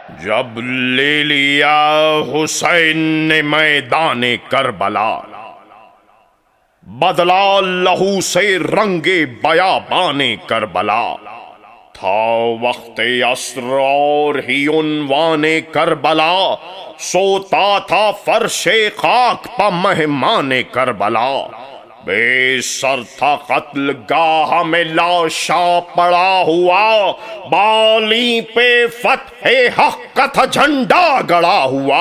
جب لے لیا حسین نے میدان کربلا، بدلا لہو سے رنگ بیابان کربلا، تھا وقت عصر اور ہی عنوان کربلا، سوتا تھا فرش خاک پا مہمان کربلا، بے سر تھا قتل گاہ میں لاشا پڑا ہوا، بالی پہ فتح حق کا تھا جھنڈا گڑا ہوا،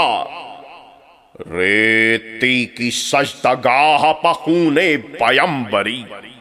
ریتی کی سجدہ گاہ پا خون پیمبری،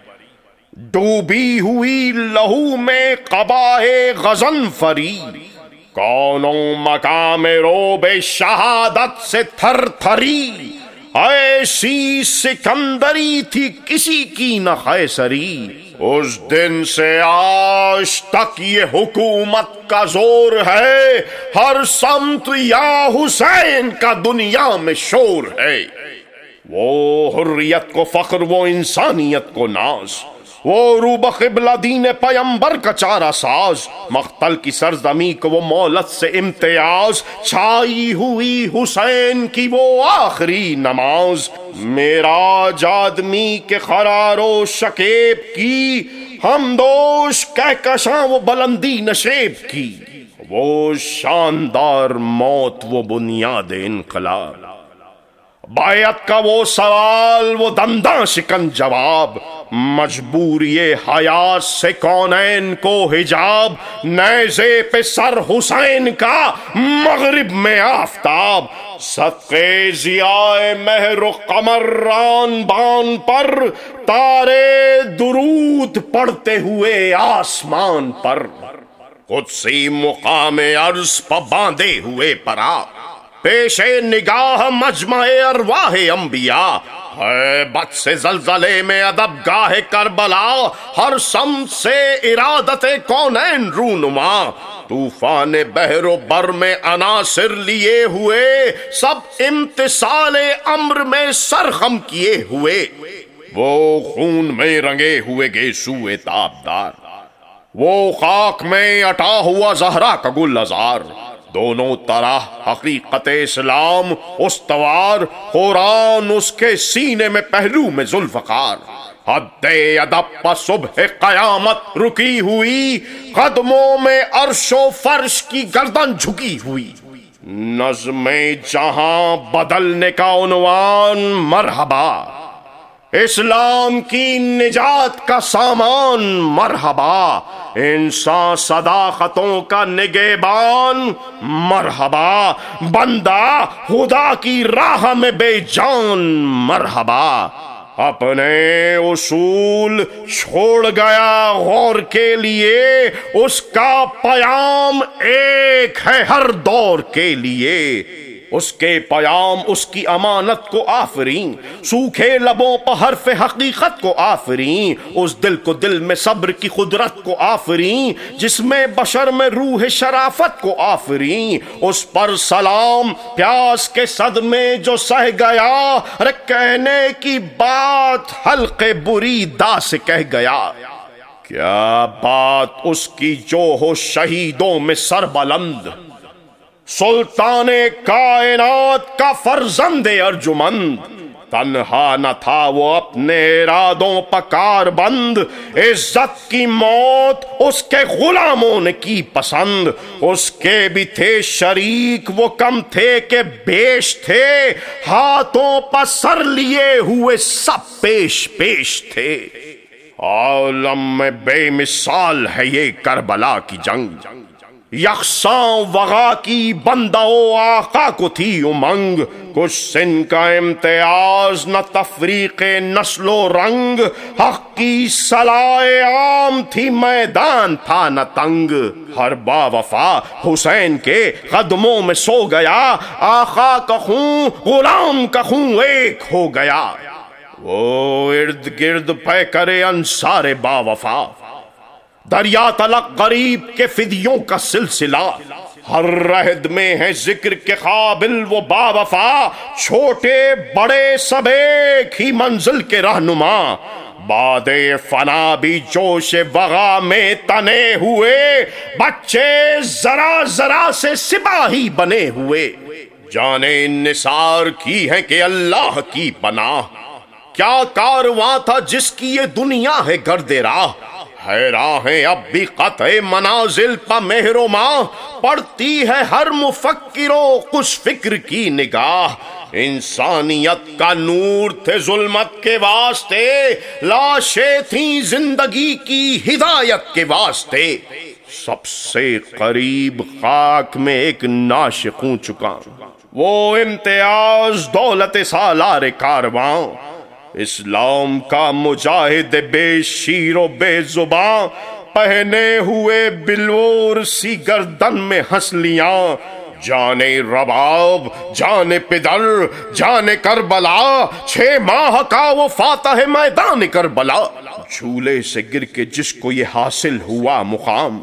ڈوبی ہوئی لہو میں قباہ غضنفری، کونوں مقام روب شہادت سے تھر تھری، ایسی سکندری تھی کسی کی نہ قیصری، اس دن سے آج تک یہ حکومت کا زور ہے، ہر سمت یا حسین کا دنیا میں شور ہے، وہ حریت کو فخر، وہ انسانیت کو ناز، وہ روب قبلہ دین پیمبر کا چارہ ساز، مقتل کی سرزمی کو وہ مولت سے امتیاز، چھائی ہوئی حسین کی وہ آخری نماز، معراج آدمی کے قرار و شکیب کی، ہمدوش کہکشاں وہ بلندی نشیب کی، وہ شاندار موت وہ بنیاد انقلاب، بیعت کا وہ سوال وہ دنداں شکن جواب، مجبوری حیات سے کونین کو حجاب، نیزے پہ سر حسین کا مغرب میں آفتاب، صدقے ضیاء مہر و قمر ران بان پر، تارے درود پڑھتے ہوئے آسمان پر، قدسی مقام عرض پہ باندھے ہوئے پرا، پیش نگاہ مجمع ارواح انبیاء، ہیبت سے زلزلے میں ادب گاہ کربلا، ہر سمت سے ارادت کونین رونما، طوفان بحر و بر میں عناصر لیے ہوئے، سب امتثال امر میں سرخم کیے ہوئے، وہ خون میں رنگے ہوئے گیسوئے تابدار، وہ خاک میں اٹا ہوا زہرا کا گل ازار، دونوں طرح حقیقت اسلام استوار، قرآن اس کے سینے میں پہلو میں ذوالفقار، حد ادب پا صبح قیامت رکی ہوئی، قدموں میں عرش و فرش کی گردن جھکی ہوئی، نظم جہاں بدلنے کا عنوان مرحبا، اسلام کی نجات کا سامان مرحبا، انسان صداقتوں کا نگہبان مرحبا، بندہ خدا کی راہ میں بے جان مرحبا، اپنے اصول چھوڑ گیا غور کے لیے، اس کا پیام ایک ہے ہر دور کے لیے، اس کے پیام اس کی امانت کو آفرین، سوکھے لبوں پر حرف حقیقت کو آفرین، اس دل کو دل میں صبر کی قدرت کو آفرین، جس میں بشر میں روح شرافت کو آفرین، اس پر سلام پیاس کے صدمے جو سہ گیا، ارے کہنے کی بات حلقے بری دا سے کہہ گیا، کیا بات اس کی جو ہو شہیدوں میں سربلند، سلطان کائنات کا فرزند ارجمند، تنہا نہ تھا وہ اپنے ارادوں پہ کاربند، عزت کی موت اس کے غلاموں نے کی پسند، اس کے بھی تھے شریک وہ کم تھے کہ بیش تھے، ہاتھوں پہ سر لیے ہوئے سب پیش پیش تھے، عالم میں بے مثال ہے یہ کربلا کی جنگ، یکساں وغا کی بندہ و آقا کو تھی امنگ، کچھ سن کا امتیاز نہ تفریق نسل و رنگ، حق کی صلاح عام تھی میدان تھا نہ تنگ، ہر با وفا حسین کے قدموں میں سو گیا، آقا کا خون غلام کا خون ایک ہو گیا، وہ ارد گرد پہ کرے انصار با وفا، دریا تلق غریب کے فدیوں کا سلسلہ، ہر رہد میں ہے ذکر کے قابل وہ با وفا، چھوٹے بڑے سب ایک ہی منزل کے رہنما، بادے فنا بھی جوش وغا میں تنے ہوئے، بچے ذرا ذرا سے سپاہی بنے ہوئے۔ جانے نثار کی ہے کہ اللہ کی پناہ، کیا کارواں تھا جس کی یہ دنیا ہے گرد راہ۔ حیراں ہے اب بھی قطع منازل پہ مہر و ماہ، پڑتی ہے ہر مفکر و کچھ فکر کی نگاہ۔ انسانیت کا نور تھے ظلمت کے واسطے، لاشیں تھیں زندگی کی ہدایت کے واسطے۔ سب سے قریب خاک میں ایک ناشکوں چکا، وہ امتیاز دولت سالار کارواں۔ اسلام کا مجاہد بے شیر و بے زباں، پہنے ہوئے بلور سی گردن میں ہنسلیاں۔ جانے رباب جانے پدر جانے کربلا، 6 ماہ کا وہ فاتح میدان کربلا۔ جھولے سے گر کے جس کو یہ حاصل ہوا مقام،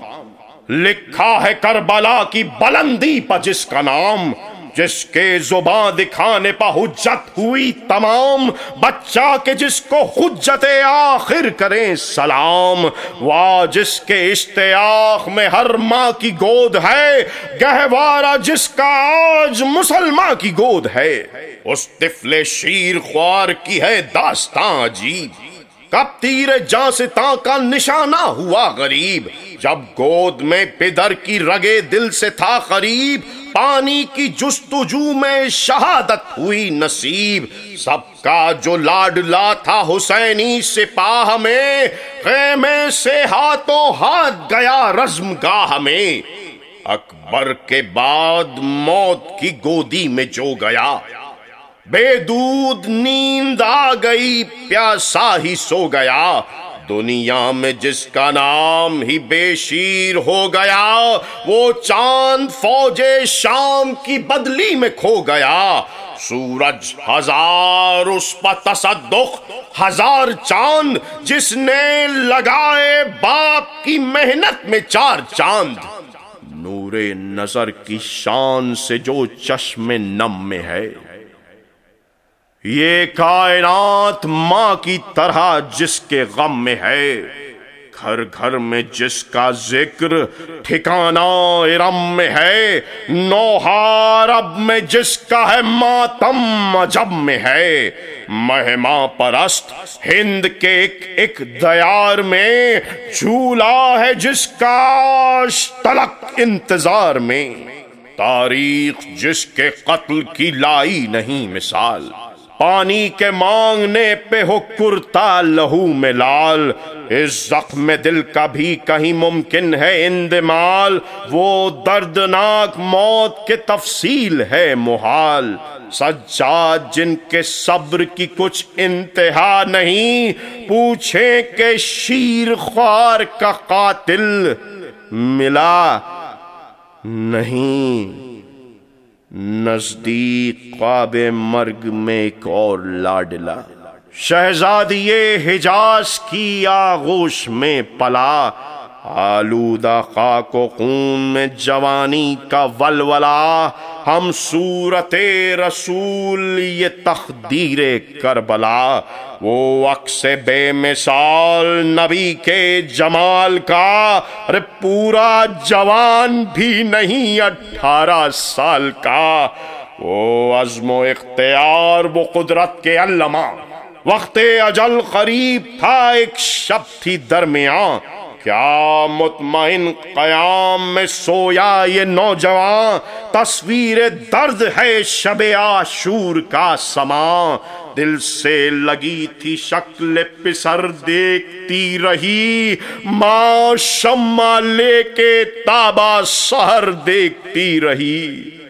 لکھا ہے کربلا کی بلندی پہ جس کا نام۔ جس کے زباں دکھانے پہ حجت ہوئی تمام، بچہ کے جس کو حجت آخر کریں سلام۔ واہ جس کے اشتیاق میں ہر ماں کی گود ہے، گہوارہ جس کا آج مسلماں کی گود ہے۔ اس طفل شیر خوار کی ہے داستان عجیب، کب تیر جاں سے تاں کا نشانہ ہوا غریب۔ جب گود میں پدر کی رگے دل سے تھا قریب، پانی کی جستجو میں شہادت ہوئی نصیب۔ سب کا جو لاڈلا تھا حسینی سپاہ میں، خیمے سے ہاتھوں ہاتھ گیا رزم گاہ میں۔ اکبر کے بعد موت کی گودی میں جو گیا، بے دودھ نیند آ گئی پیاسا ہی سو گیا۔ دنیا میں جس کا نام ہی بے شیر ہو گیا، وہ چاند فوج شام کی بدلی میں کھو گیا۔ سورج ہزار اس پر تصدق، 1000 چاند جس نے لگائے باپ کی محنت میں 4 چاند۔ نور نظر کی شان سے جو چشم نم میں ہے، یہ کائنات ماں کی طرح جس کے غم میں ہے۔ گھر گھر میں جس کا ذکر ٹھکانہ ارم میں ہے، نوحہ عرب میں جس کا ہے ماتم عجب میں ہے۔ مہماں پرست ہند کے ایک دیار میں، جھولا ہے جس کا آج تلک انتظار میں۔ تاریخ جس کے قتل کی لائی نہیں مثال، پانی کے مانگنے پہ ہو کرتا لہو میں لال۔ اس زخم دل کا بھی کہیں ممکن ہے اندمال، وہ دردناک موت کے تفصیل ہے محال۔ سجاد جن کے صبر کی کچھ انتہا نہیں، پوچھیں کہ شیر خوار کا قاتل ملا نہیں۔ نزدیک خواب مرگ میں ایک اور لاڈلا، شہزادی حجاز کی آغوش میں پلا۔ آلودہ خاک و خون میں جوانی کا ولولہ، ہم صورت رسول یہ تقدیر کربلا۔ وہ عکس بے مثال نبی کے جمال کا، ارے پورا جوان بھی نہیں 18 سال کا۔ وہ عزم و اختیار وہ قدرت کے علماء، وقت اجل قریب تھا ایک شب تھی درمیان۔ کیا مطمئن قیام میں سویا یہ نوجوان، تصویر درد ہے شب عاشور کا سماں۔ دل سے لگی تھی شکل پسر دیکھتی رہی، ماں شمع لے کے تابا سحر دیکھتی رہی۔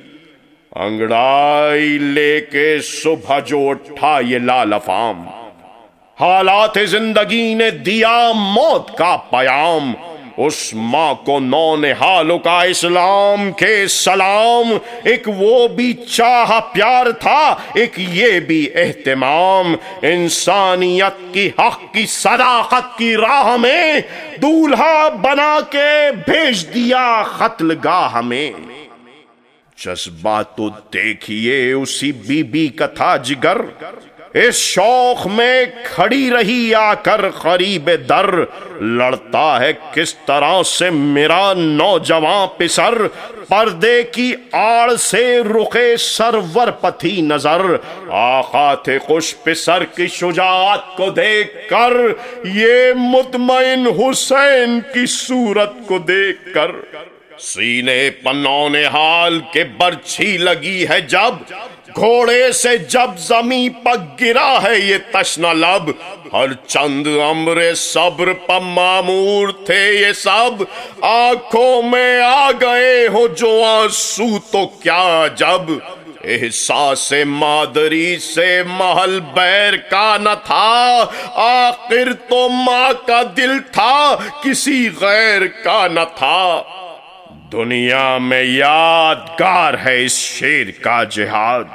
انگڑائی لے کے صبح جو اٹھا یہ لال افام، حالات زندگی نے دیا موت کا پیام۔ اس ماں کو نونہالوں کا اسلام کے سلام، ایک وہ بھی چاہ پیار تھا ایک یہ بھی اہتمام۔ انسانیت کی حق کی صداقت کی راہ میں، دولہا بنا کے بھیج دیا قتل گاہ میں۔ جذبہ تو دیکھیے اسی بی بی کا تھا جگر، اس شوق میں کھڑی رہی آ کر قریب در، لڑتا ہے کس طرح سے میرا نوجوان پسر، پردے کی آڑ سے رخے سرور پتھی نظر، آقا تھے خوش پسر کی شجاعت کو دیکھ کر، یہ مطمئن حسین کی صورت کو دیکھ کر، سینے پنون حال کے برچھی لگی ہے جب، گھوڑے سے جب زمین پر گرا ہے یہ تشنہ لب، ہر چند امر صبر پر معمور تھے یہ سب، آنکھوں میں آ گئے ہو جو آنسو تو کیا جب، احساس مادری سے محل بیر کا نہ تھا، آخر تو ماں کا دل تھا کسی غیر کا نہ تھا، دنیا میں یادگار ہے اس شیر کا جہاد،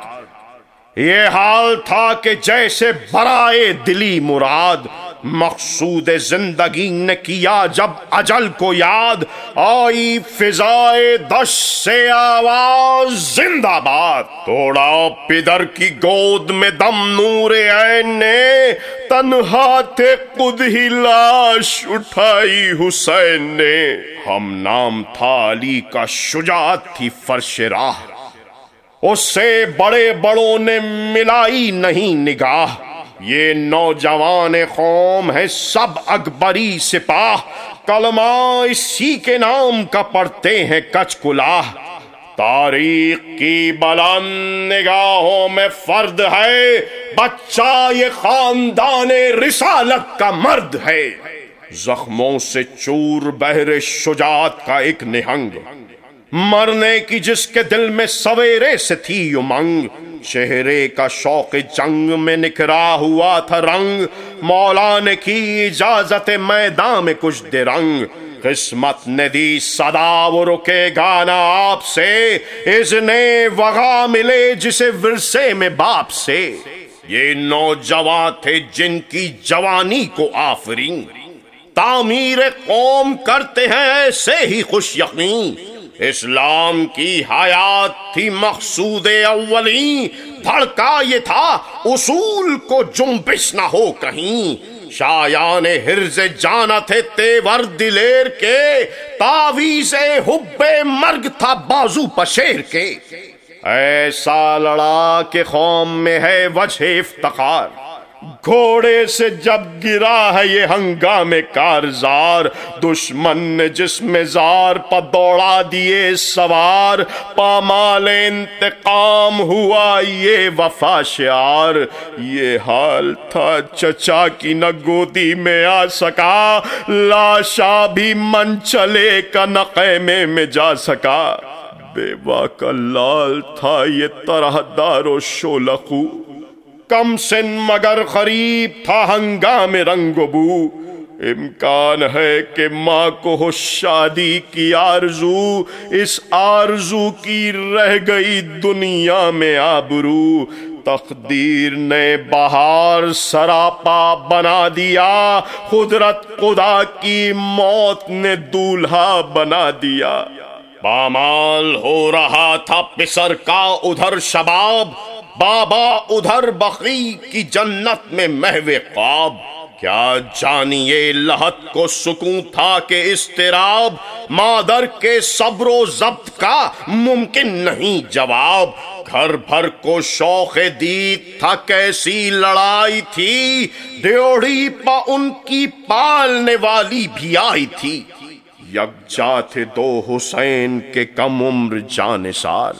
یہ حال تھا کہ جیسے برائے دلی مراد، مقصود زندگی نے کیا جب اجل کو یاد، آئی فضائے دشت سے آواز زندہ باد، توڑا پدر کی گود میں دم نور عین نے، تنہا تھے خود ہی لاش اٹھائی حسین نے، ہم نام تھا علی کا شجاعت تھی فرش راہ، اس سے بڑے بڑوں نے ملائی نہیں نگاہ، یہ نوجوان قوم ہے سب اکبری سپاہ، کلمہ اسی کے نام کا پڑھتے ہیں کچ کلاہ، تاریخ کی بلند نگاہوں میں فرد ہے بچہ یہ خاندان رسالت کا مرد ہے، زخموں سے چور بہر شجاعت کا ایک نہنگ، مرنے کی جس کے دل میں سویرے سے تھی امنگ، چہرے کا شوق جنگ میں نکھرا ہوا تھا رنگ، مولا نے کی اجازت میدان میں کچھ درنگ، قسمت نے دی صدا وہ رکے گانا آپ سے، اذن وغا ملے جسے ورثے میں باپ سے، یہ نوجوان تھے جن کی جوانی کو آفرین، تعمیر قوم کرتے ہیں ایسے ہی خوش یقین، اسلام کی حیات تھی مقصود اولین، دھڑکا یہ تھا اصول کو جنبش نہ ہو کہیں، شایان حرز جانا تھے تیور دلیر کے، تعویذ حب مرگ تھا بازو پشیر کے، ایسا لڑا کہ قوم میں ہے وجہ افتخار، گھوڑے سے جب گرا ہے یہ ہنگام کارزار، دشمن نے جس میں زار پر دوڑا دیے سوار، پامال انتقام ہوا یہ وفا شعار، یہ حال تھا چچا کی نہ گودی میں آ سکا، لاشا بھی من چلے کا نہ خیمے میں جا سکا، بیوہ کا لال تھا یہ طرح دار و شولخو، کم سن مگر غریب تھا ہنگام رنگ و بو، امکان ہے کہ ماں کو ہو شادی کی آرزو، اس آرزو کی رہ گئی دنیا میں آبرو، تقدیر نے بہار سراپا بنا دیا، قدرت خدا کی موت نے دولہا بنا دیا، پامال ہو رہا تھا پسر کا ادھر شباب، بابا ادھر بقی کی جنت میں محو خواب، کیا جانیے لحد کو سکون تھا کہ اضطراب، مادر کے صبر و ضبط کا ممکن نہیں جواب، گھر بھر کو شوق دید تھا کیسی لڑائی تھی، ڈیوڑی پا ان کی پالنے والی بھی آئی تھی، یکجا تھے دو حسین کے کم عمر جانثار،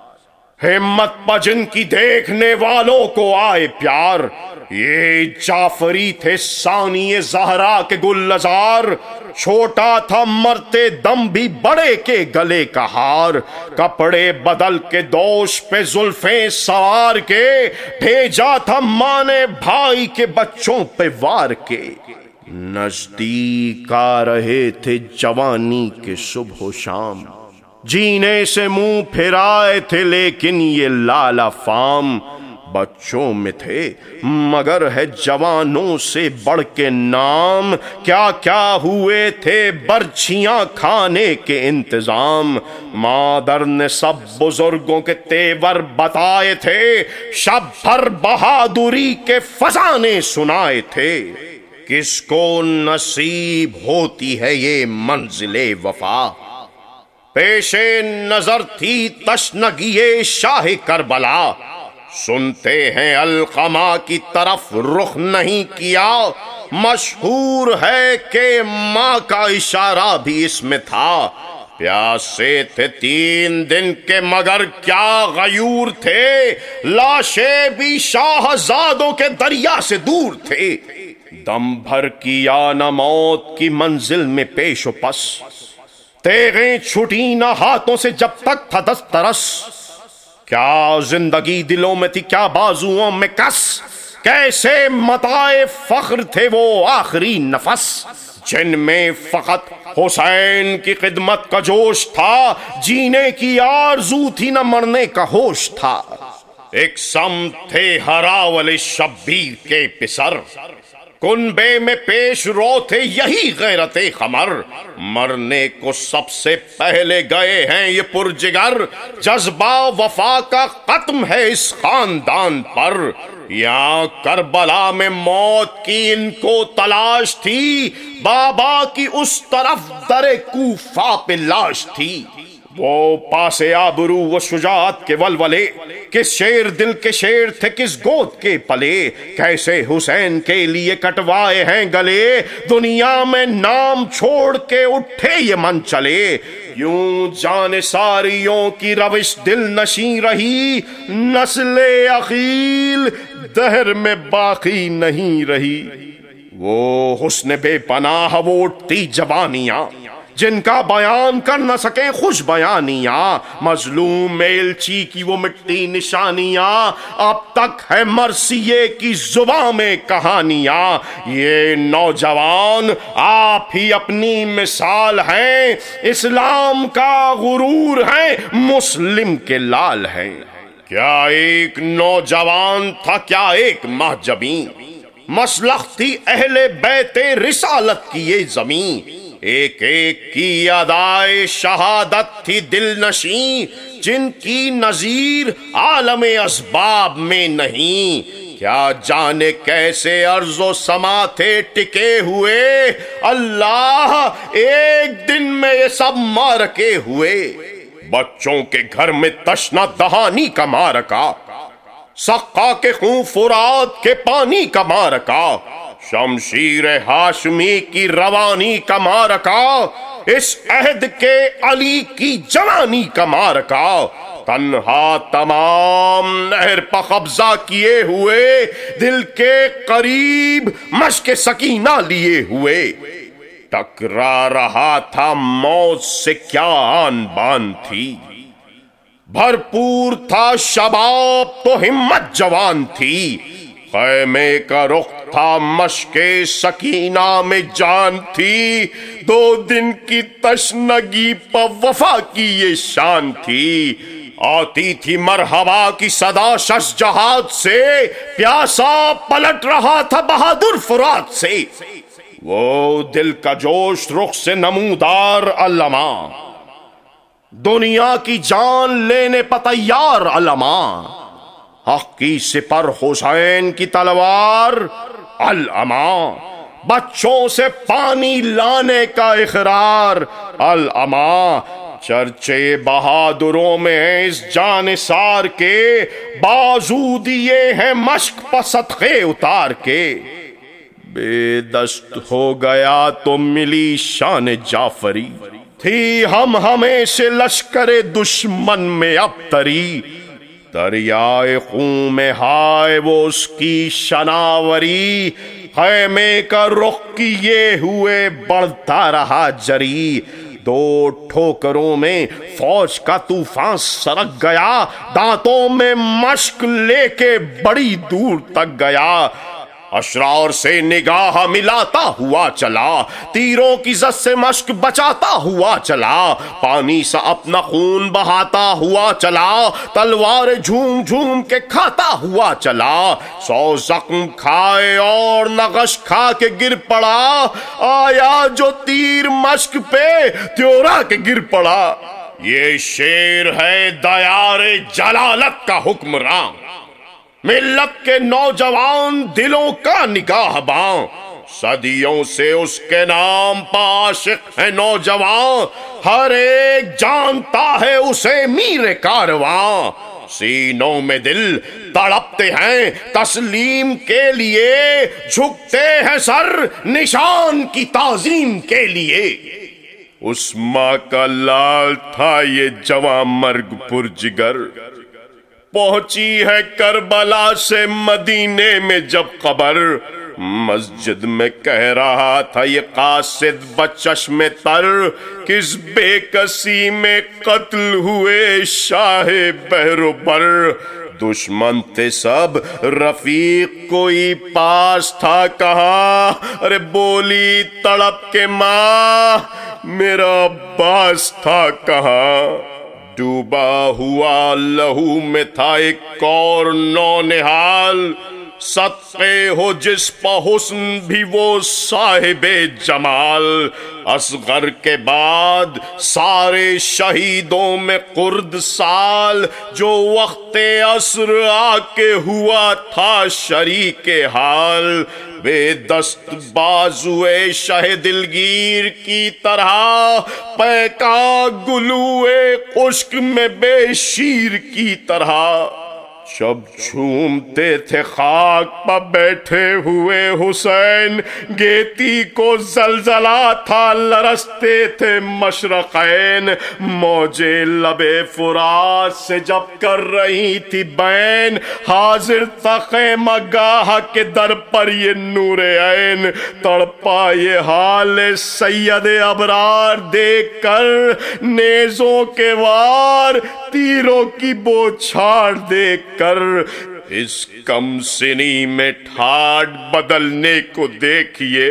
ہمت پا جن کی دیکھنے والوں کو آئے پیار، یہ جعفری تھے ثانی زہرا کے گل عذار، چھوٹا تھا مرتے دم بھی بڑے کے گلے کا ہار، کپڑے بدل کے دوش پہ زلفیں سوار کے، بھیجا تھا ماں نے بھائی کے بچوں پہ وار کے، نزدیک آ رہے تھے جوانی کے صبح و شام، جینے سے منہ پھرائے تھے لیکن یہ لالا فام، بچوں میں تھے مگر ہے جوانوں سے بڑھ کے نام، کیا کیا ہوئے تھے برچھیاں کھانے کے انتظام۔ مادر نے سب بزرگوں کے تیور بتائے تھے، شب بھر بہادری کے فسانے سنائے تھے۔ کس کو نصیب ہوتی ہے یہ منزل وفا، پیش نظر تھی تشنگی شاہ کربلا، سنتے ہیں علقمہ کی طرف رخ نہیں کیا، مشہور ہے کہ ماں کا اشارہ بھی اس میں تھا۔ پیاسے تھے 3 دن کے مگر کیا غیور تھے، لاشیں بھی شاہزادوں کے دریا سے دور تھے۔ دم بھر کیا نہ موت کی منزل میں پیش و پس، تیغیں چھٹی نہ ہاتھوں سے جب تک تھا دسترس۔ کیا زندگی دلوں میں تھی کیا بازوؤں میں کس، کیسے متاع فخر تھے وہ آخری نفس، جن میں فقط حسین کی خدمت کا جوش تھا، جینے کی آرزو تھی نہ مرنے کا ہوش تھا۔ ایک سمت تھے ہراول شبیر کے پسر، کنبے میں پیش رو تھے یہی غیرت خمر، مرنے کو سب سے پہلے گئے ہیں یہ پرجگر، جذبہ وفا کا ختم ہے اس خاندان پر۔ یہاں کربلا میں موت کی ان کو تلاش تھی، بابا کی اس طرف در کوفہ پہ لاش تھی۔ وہ پاس آبرو و شجاعت کے ولولے، کس شیر دل کے شیر تھے کس گود کے پلے، کیسے حسین کے لیے کٹوائے ہیں گلے، دنیا میں نام چھوڑ کے اٹھے یہ من چلے۔ یوں جان ساریوں کی روش دل نشیں رہی، نسل عقیل دہر میں باقی نہیں رہی۔ وہ حسن بے پناہ وہ اٹھتی جوانیاں، جن کا بیان کر نہ سکیں خوش بیانیاں، مظلوم میلچی کی وہ مٹی نشانیاں، اب تک ہے مرثیے کی زباں میں کہانیاں۔ یہ نوجوان آپ ہی اپنی مثال ہیں، اسلام کا غرور ہیں، مسلم کے لال ہیں۔ کیا ایک نوجوان تھا کیا ایک مہجبیں، مسلخ تھی اہل بیت رسالت کی یہ زمین، ایک ایک کی ادائے شہادت تھی دل نشیں، جن کی نظیر عالم اسباب میں نہیں۔ کیا جانے کیسے ارض و سما تھے ٹکے ہوئے، اللہ ایک دن میں یہ سب مارکے ہوئے۔ بچوں کے گھر میں تشنا دہانی کا مارکا، سقا کے خون فرات کے پانی کا مارکا، شمشیر ہاشمی کی روانی کا مارکا، اس عہد کے علی کی جوانی کا مارکا، تنہا تمام نہر پہ قبضہ کیے ہوئے، دل کے قریب مشق سکینہ لیے ہوئے، ٹکرا رہا تھا موت سے کیا آن بان تھی، بھرپور تھا شباب تو ہمت جوان تھی، خیمے کا رخ تھا مشق سکینہ میں جان تھی، 2 دن کی تشنگی پہ وفا کی یہ شان تھی، آتی تھی مرحبا کی صدا شش جہاد سے، پیاسا پلٹ رہا تھا بہادر فرات سے، وہ دل کا جوش رخ سے نمودار علما، دنیا کی جان لینے پہ تیار علما، حق کی سپر حسین کی تلوار علما، بچوں سے پانی لانے کا اقرار علما، چرچے بہادروں میں ہیں اس جانثار کے، بازو دیے ہیں مشق پہ صدقے اتار کے، بے دست ہو گیا تو ملی شان جعفری، تھی ہمیں سے لشکر دشمن میں اب تری، دریائے خون میں ہائے وہ اس کی شناوری، خیمے کا رخ کیے ہوئے بڑھتا رہا جری، 2 ٹھوکروں میں فوج کا طوفان سرک گیا، دانتوں میں مشق لے کے بڑی دور تک گیا، اشرار سے نگاہ ملاتا ہوا چلا، تیروں کی زد سے مشک بچاتا ہوا چلا، پانی سا اپنا خون بہاتا ہوا چلا، تلوار جھوم جھوم کے کھاتا ہوا چلا، 100 زخم کھائے اور نغش کھا کے گر پڑا، آیا جو تیر مشک پہ تیورا کے گر پڑا۔ یہ شیر ہے دیار جلالت کا حکمراں، ملت کے نوجوان دلوں کا نگہباں، صدیوں سے اس کے نام پہ عاشق ہے نوجوان، ہر ایک جانتا ہے اسے میر کارواں، سینوں میں دل تڑپتے ہیں تسلیم کے لیے، جھکتے ہیں سر نشان کی تعظیم کے لیے۔ اس ماں کا لال تھا یہ جواں مرگ پرجگر، پہنچی ہے کربلا سے مدینے میں جب خبر، مسجد میں کہہ رہا تھا یہ قاصد بچشم تر، کس بے کسی میں قتل ہوئے شاہ بحر و بر، دشمن تھے سب رفیق کوئی پاس تھا کہاں، ارے بولی تڑپ کے ماں میرا عباس تھا کہاں، ڈوبا ہوا لہو میں تھا ایک اور نونہال، صدقے ہو جس پہ حسن بھی وہ صاحب جمال، اصغر کے بعد سارے شہیدوں میں قرد سال، جو وقت عصر آ کے ہوا تھا شریک حال، بے دست بازوئے شہ دلگیر کی طرح، پیکا گلوئے خشک میں بے شیر کی طرح، جب جھومتے تھے خاک پہ بیٹھے ہوئے حسین، گیتی کو زلزلہ تھا لرزتے تھے مشرقین، موجے لبے فرات سے جب کر رہی تھی بین، حاضر تھا خیمہ گاہ کے در پر یہ نور عین، تڑپا یہ حال سید ابرار دیکھ کر، نیزوں کے وار تیروں کی بوچھاڑ دیکھ کر، اس کم سنی میں ٹھاٹ بدلنے کو دیکھیے،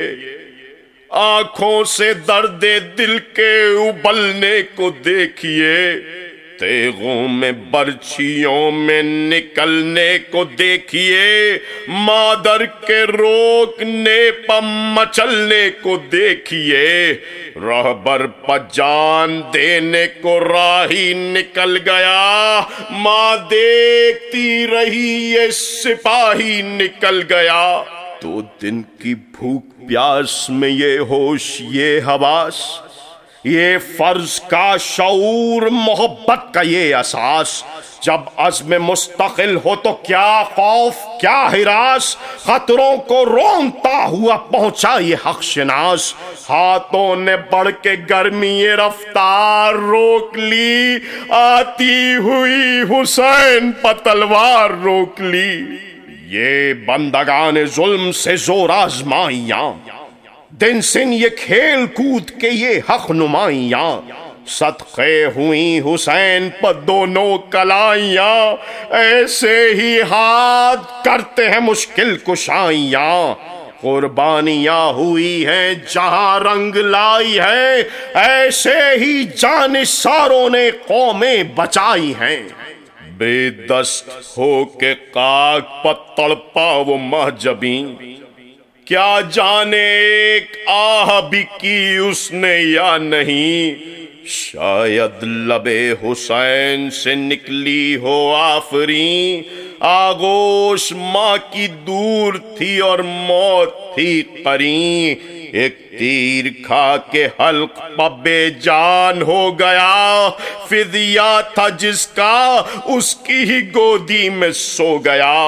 آنکھوں سے درد دل کے ابلنے کو دیکھیے، تیغوں میں برچھیوں میں نکلنے کو دیکھیے، مادر کے روکنے پہ مچلنے کو دیکھیے، رہبر پہ جان دینے کو راہی نکل گیا، ماں دیکھتی رہی یہ سپاہی نکل گیا، 2 دن کی بھوک پیاس میں یہ ہوش یہ حواس، یہ فرض کا شعور محبت کا یہ احساس، جب عزم مستقل ہو تو کیا خوف کیا ہراس، خطروں کو رونتا ہوا پہنچا یہ حق شناس، ہاتھوں نے بڑھ کے گرمی رفتار روک لی، آتی ہوئی حسین پہ تلوار روک لی، یہ بندگان ظلم سے زور آزمائیاں، دن سن یہ کھیل کود کے یہ حق نمائیاں، صدقے ہوئی حسین پر دونوں کلائیاں، ایسے ہی ہاتھ کرتے ہیں مشکل کشائیاں، قربانیاں ہوئی ہیں جہاں رنگ لائی ہے، ایسے ہی جانثاروں نے قومیں بچائی ہیں، بے دست ہو کے خاک پر تڑپا وہ مہجبیں، کیا جانے ایک آہ بھی کی اس نے یا نہیں، شاید لبے حسین سے نکلی ہو آفریں، آغوش ماں کی دور تھی اور موت تھی قرین، ایک تیر کھا کے حلق پہ بے جان ہو گیا، فدیہ تھا جس کا اس کی ہی گودی میں سو گیا،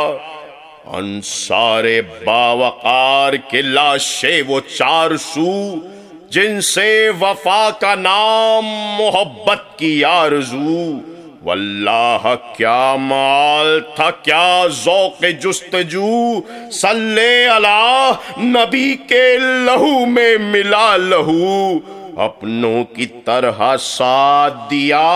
انصار باوقار کے لاشے وہ 4 سو، جن سے وفا کا نام محبت کی آرزو، واللہ کیا مال تھا کیا ذوق جستجو، صلی علی نبی کے لہو میں ملا لہو، اپنوں کی طرح ساتھ دیا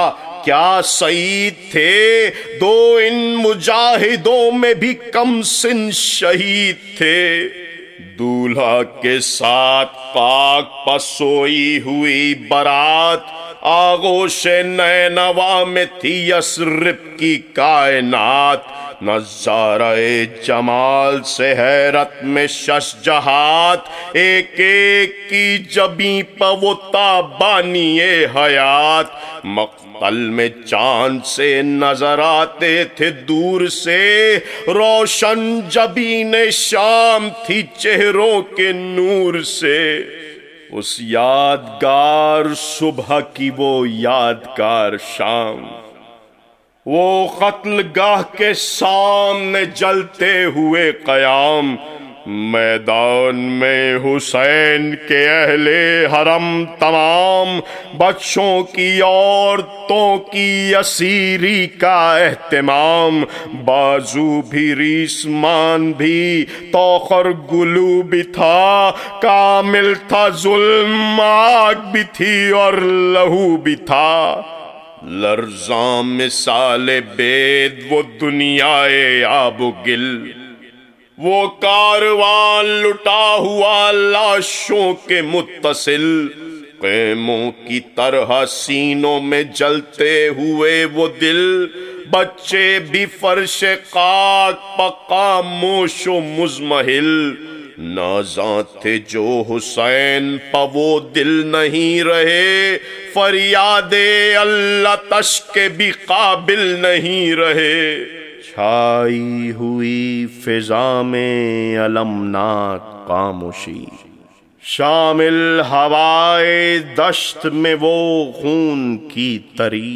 کیا سعید تھے، دو ان مجاہدوں میں بھی کم سن شہید تھے۔ دولہا کے ساتھ پاک پسوئی ہوئی برات، آغوش نینوا میں تھی یثرب کی کائنات۔ نظارہ جمال سے حیرت میں شش جہات، ایک ایک کی جبیں پہ وہ تابانی حیات۔ مقتل میں چاند سے نظر آتے تھے دور سے، روشن جبین شام تھی چہروں کے نور سے۔ اس یادگار صبح کی وہ یادگار شام، وہ قتل گاہ کے سامنے جلتے ہوئے قیام۔ میدان میں حسین کے اہل حرم تمام، بچوں کی عورتوں کی اسیری کا اہتمام۔ بازو بھی ریسمان بھی توخر گلو بھی تھا، کامل تھا ظلم آگ بھی تھی اور لہو بھی تھا۔ لرزاں مثال بید وہ دنیائے آب و گل، وہ کاروان لٹا ہوا لاشوں کے متصل۔ خیموں کی طرح سینوں میں جلتے ہوئے وہ دل، بچے بھی فرش خاک پہ خاموش و مزمحل۔ نازاں تھے جو حسین پہ وہ دل نہیں رہے، فریاد اللہ تش کے بھی قابل نہیں رہے۔ چھائی ہوئی فضا میں المناک خاموشی، شامل ہوائے دشت میں وہ خون کی تری،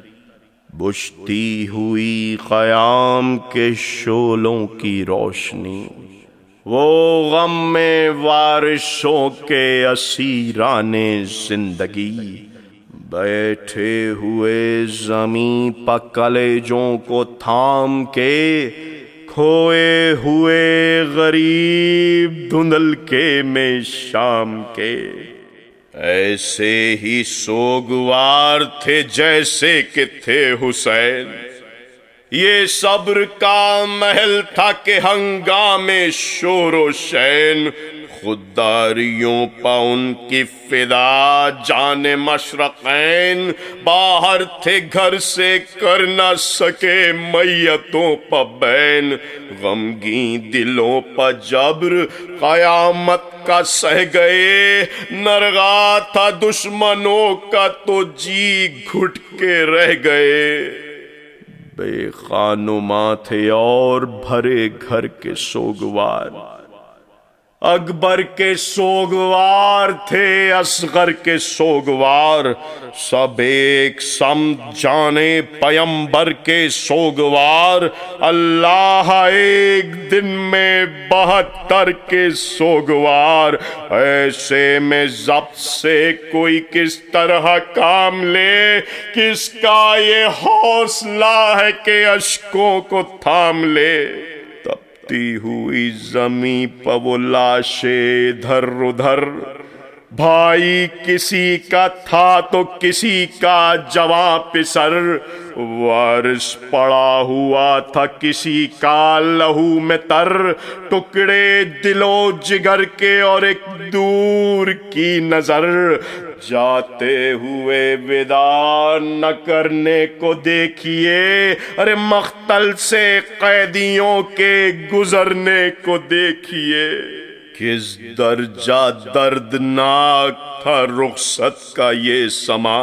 بجھتی ہوئی قیام کے شعلوں کی روشنی، وہ غم میں وارثوں کے اسیران زندگی۔ بیٹھے ہوئے زمیں پہ کلیجوں کو تھام کے، کھوئے ہوئے غریب دھندل کے میں شام کے۔ ایسے ہی سوگوار تھے جیسے کہ تھے حسین، یہ صبر کا محل تھا کہ ہنگامے شور و شین۔ خودداریوں پہ ان کی فدا جان مشرقین، باہر تھے گھر سے کر نہ سکے میتوں پہ بین۔ غمگین دلوں پہ جبر قیامت کا سہ گئے، نرغا تھا دشمنوں کا تو جی گھٹ کے رہ گئے۔ بے خانماں تھے اور بھرے گھر کے سوگوار، اکبر کے سوگوار تھے اصغر کے سوگوار، سب ایک سمت جانے پیمبر کے سوگوار۔ اللہ ایک دن میں 72 کے سوگوار، ایسے میں ضبط سے کوئی کس طرح کام لے، کس کا یہ حوصلہ ہے کہ اشکوں کو تھام لے۔ تپتی ہوئی زمیں پہ وہ لاشیں ادھر ادھر، بھائی کسی کا تھا تو کسی کا جواں پسر، وارث پڑا ہوا تھا کسی کا لہو میں تر، ٹکڑے دل و جگر کے اور ایک دور کی نظر۔ جاتے ہوئے وداع نہ کرنے کو دیکھیے، ارے مقتل سے قیدیوں کے گزرنے کو دیکھیے۔ کس درجہ دردناک تھا رخصت کا یہ سما،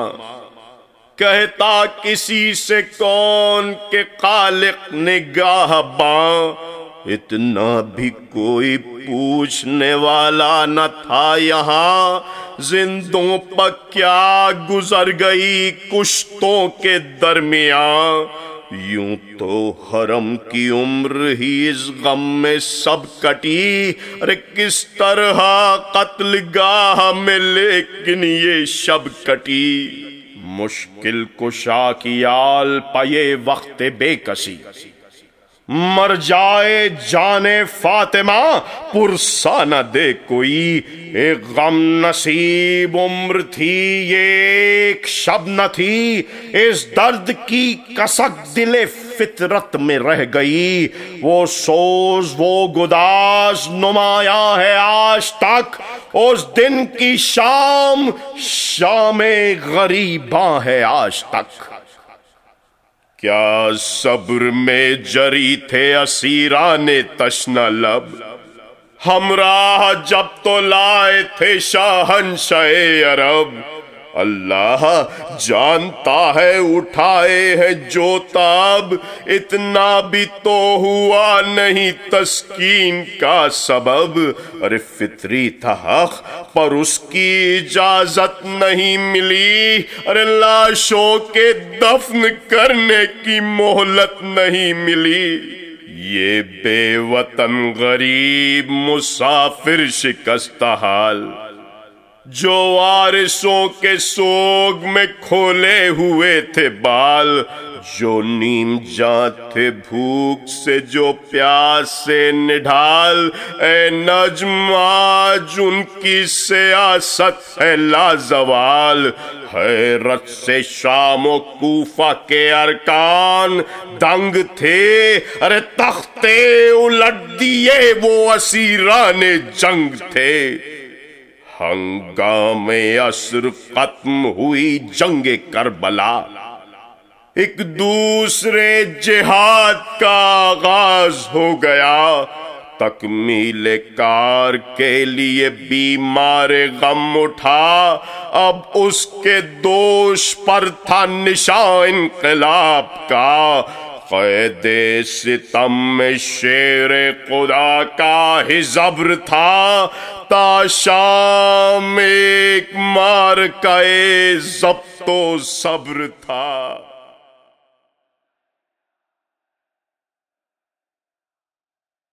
کہتا کسی سے کون کہ خالق نگاہ باں، اتنا بھی کوئی پوچھنے والا نہ تھا یہاں، زندوں پہ کیا گزر گئی کشتوں کے درمیان۔ یوں تو حرم کی عمر ہی اس غم میں سب کٹی، ارے کس طرح قتل گاہ میں لیکن یہ شب کٹی۔ مشکل کشا کی آل پہ یہ وقت بے کسی، مر جائے جانے فاطمہ پرسا نہ دے کوئی، ایک غم نصیب عمر تھی یہ ایک شب نہ تھی، اس درد کی کسک دل فطرت میں رہ گئی، وہ سوز وہ گداز نمایاں ہے آج تک، اس دن کی شام شام غریباں ہے آج تک۔ کیا صبر میں جری تھے اسیران تشنہ لب، ہمراہ جب تو لائے تھے شاہنشاہ عرب، اللہ جانتا ہے اٹھائے ہے جو تاب، اتنا بھی تو ہوا نہیں تسکین کا سبب، ارے فطری تھا حق پر اس کی اجازت نہیں ملی، ارے لاشوں کے دفن کرنے کی مہلت نہیں ملی، یہ بے وطن غریب مسافر شکستہ حال، جو وارثوں کے سوگ میں کھولے ہوئے تھے بال، جو نیم جاں تھے بھوک سے جو پیاس سے نڈھال، اے نجم آج ان کی سیاست ہے لازوال، حیرت سے شام و کوفہ کے ارکان دنگ تھے، ارے تختے الٹ دیے وہ اسیران جنگ تھے، ہنگام عصر ختم ہوئی جنگ کربلا، ایک دوسرے جہاد کا آغاز ہو گیا، تکمیل کار کے لیے بیمار غم اٹھا، اب اس کے دوش پر تھا نشان انقلاب کا، قید ستم میں شیر خدا کا ہی زبر تھا، تا شام ایک مارکہ ضبط و صبر تھا۔